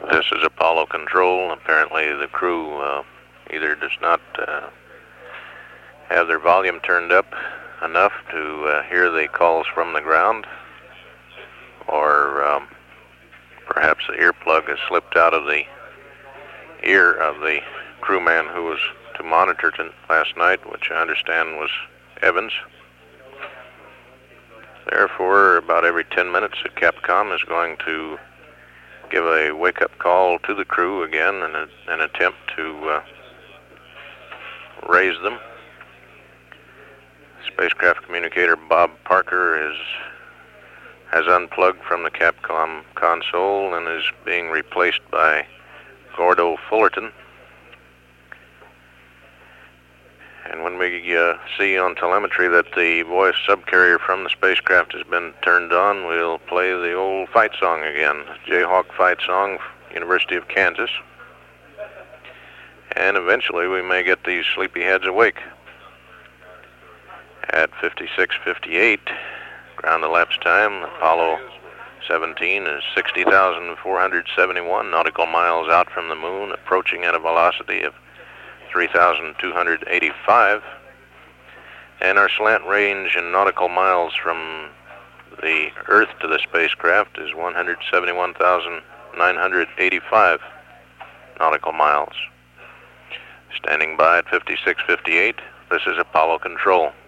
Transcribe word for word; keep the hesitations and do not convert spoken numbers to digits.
This is Apollo Control. Apparently the crew uh, either does not uh, have their volume turned up enough to uh, hear the calls from the ground, or um, perhaps the earplug has slipped out of the ear of the crewman who was to monitor t- last night, which I understand was Evans. Therefore, about every ten minutes, the Capcom is going to give a wake-up call to the crew again in a, an attempt to uh, raise them. Spacecraft communicator Bob Parker is has unplugged from the Capcom console and is being replaced by Gordo Fullerton. And when we uh, see on telemetry that the voice subcarrier from the spacecraft has been turned on, we'll play the old fight song again, Jayhawk fight song, University of Kansas. And eventually we may get these sleepyheads awake. At fifty-six fifty-eight, ground elapsed time, Apollo seventeen is sixty thousand four hundred seventy-one nautical miles out from the moon, approaching at a velocity of three thousand two hundred eighty-five, and our slant range in nautical miles from the Earth to the spacecraft is one hundred seventy-one thousand nine hundred eighty-five nautical miles. Standing by at fifty-six fifty-eight, this is Apollo Control.